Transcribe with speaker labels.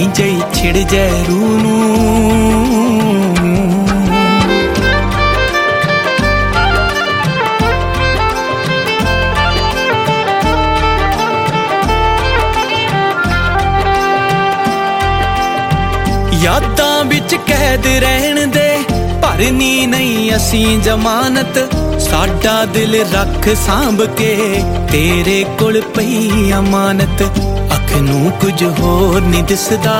Speaker 1: ਜਈ ਛਿੜ ਜੈ ਰੂ ਨੂੰ ਯਾਦਾਂ ਵਿੱਚ ਕੈਦ ਰਹਿਣ ਦੇ ਭਰਨੀ ਨਹੀਂ ਅਸੀਂ ਜ਼ਮਾਨਤ ਸਾਡਾ ਦਿਲ ਰੱਖ ਸਾਂਭ ਕੇ ਤੇਰੇ ਕੋਲ ਪਈ ਅਮਾਨਤ ਅੱਖ ਨੂੰ ਕੁਝ ਹੋਰ ਨਹੀਂ ਦਿਸਦਾ